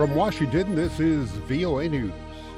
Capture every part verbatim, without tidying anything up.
From Washington, this is V O A News.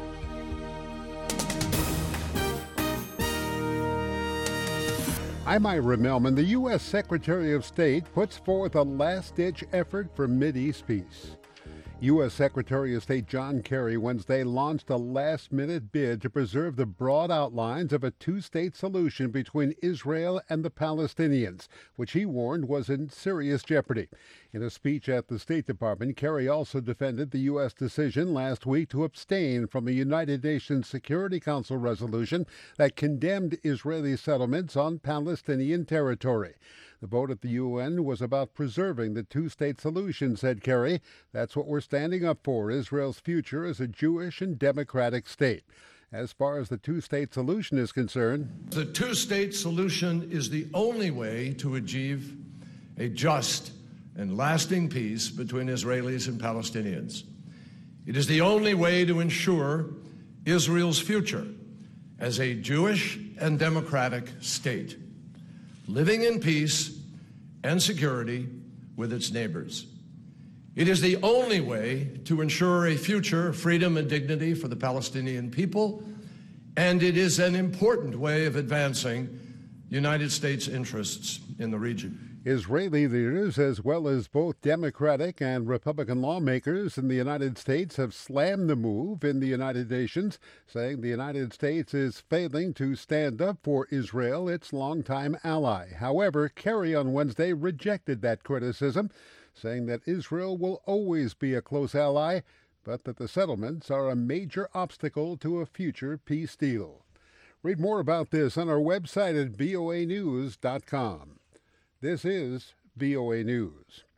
I'm Ira Melman. The U S Secretary of State puts forth a last-ditch effort for Mideast peace. U S Secretary of State John Kerry Wednesday launched a last-minute bid to preserve the broad outlines of a two-state solution between Israel and the Palestinians, which he warned was in serious jeopardy. In a speech at the State Department, Kerry also defended the U S decision last week to abstain from a United Nations Security Council resolution that condemned Israeli settlements on Palestinian territory. The vote at the U N was about preserving the two-state solution, said Kerry. That's what we're standing up for, Israel's future as a Jewish and democratic state. As far as the two-state solution is concerned, the two-state solution is the only way to achieve a just and lasting peace between Israelis and Palestinians. It is the only way to ensure Israel's future as a Jewish and democratic state, living in peace and security with its neighbors. It is the only way to ensure a future of freedom and dignity for the Palestinian people, and it is an important way of advancing United States interests in the region. Israeli leaders, as well as both Democratic and Republican lawmakers in the United States, have slammed the move in the United Nations, saying the United States is failing to stand up for Israel, its longtime ally. However, Kerry on Wednesday rejected that criticism, saying that Israel will always be a close ally, but that the settlements are a major obstacle to a future peace deal. Read more about this on our website at V O A news dot com. This is V O A News.